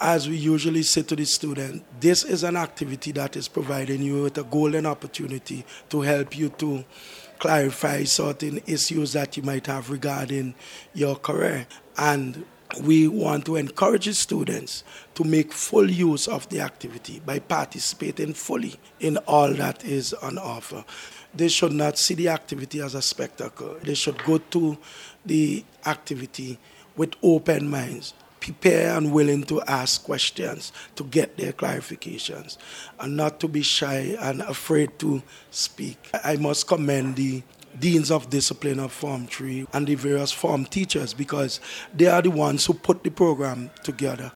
As we usually say to the student, this is an activity that is providing you with a golden opportunity to help you to clarify certain issues that you might have regarding your career. And we want to encourage the students to make full use of the activity by participating fully in all that is on offer. They should not see the activity as a spectacle. They should go to the activity with open minds, prepare and willing to ask questions to get their clarifications, and not to be shy and afraid to speak. I must commend the deans of discipline of Form 3 and the various form teachers, because they are the ones who put the program together.